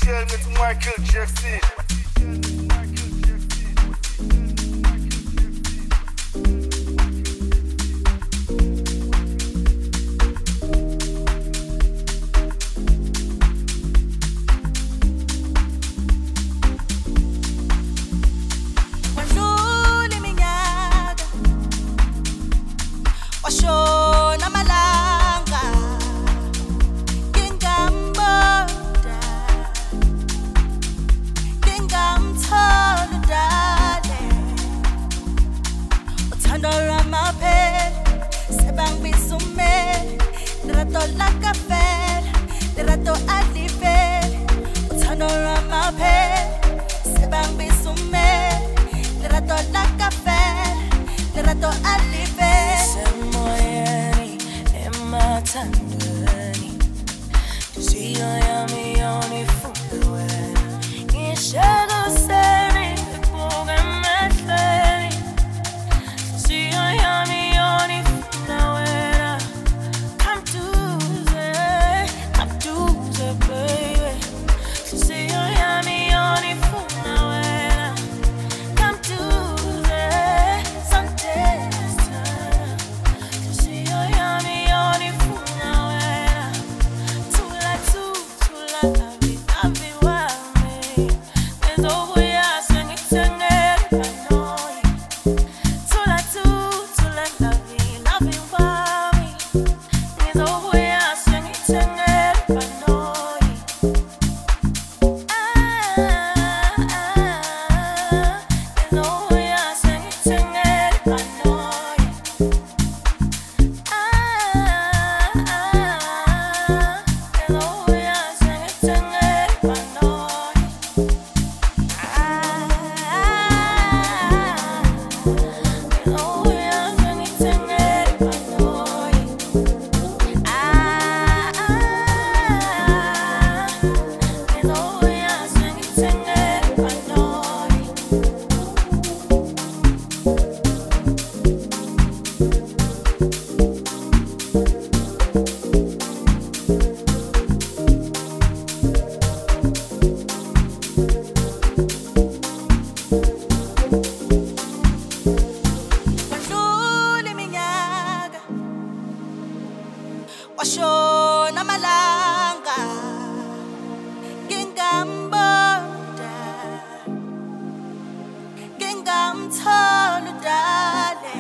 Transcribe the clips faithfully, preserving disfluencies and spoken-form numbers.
Michel mit Michael Jackson. Washona malanga ngingambona ngingamthola dale uthando lwamaphela sebangibisa umele lerato la kafela lerato alivele uthando lwamaphela sebangibisa umele lerato la kafela lerato alivele Matandani, tusiyo yami yoni funwe. Ishego seri, buga matlani, tusiyo yami yoni funwe. Come to the, come to the baby, tusiyo yami yoni funwe. Come to the Sunday, tusiyo yami yoni funwe. Washona malanga ngingambona ngingamthola dale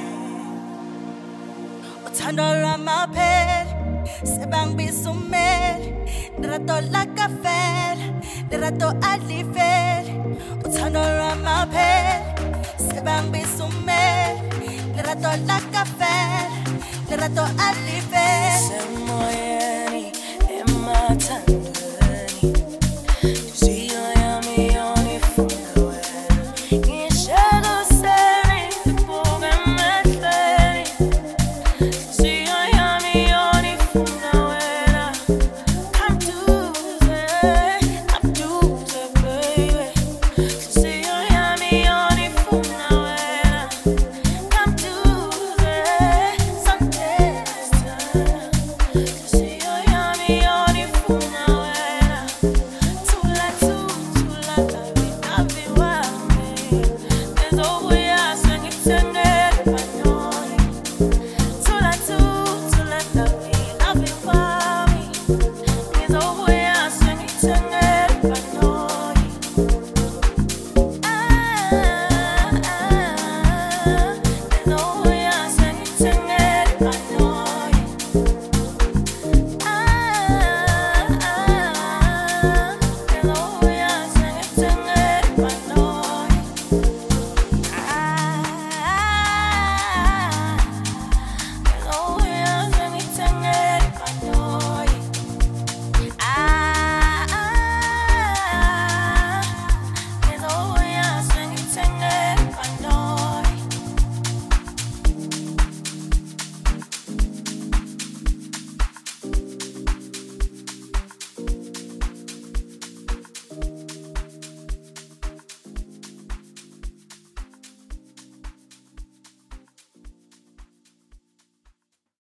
uthando lwamaphela sebangibisa umele lerato la kafela lerato alivele uthando lwamaphela sebangibisa umele lerato la kafela lerato alivele Semoyeni ematandani, tusiyo yami yoni funwe. Ishego seri, buga matlani, tusiyo yami yoni funwe. Come to the, come to the baby, tusiyo yami yoni funwe. Come to the Sunday. It's over.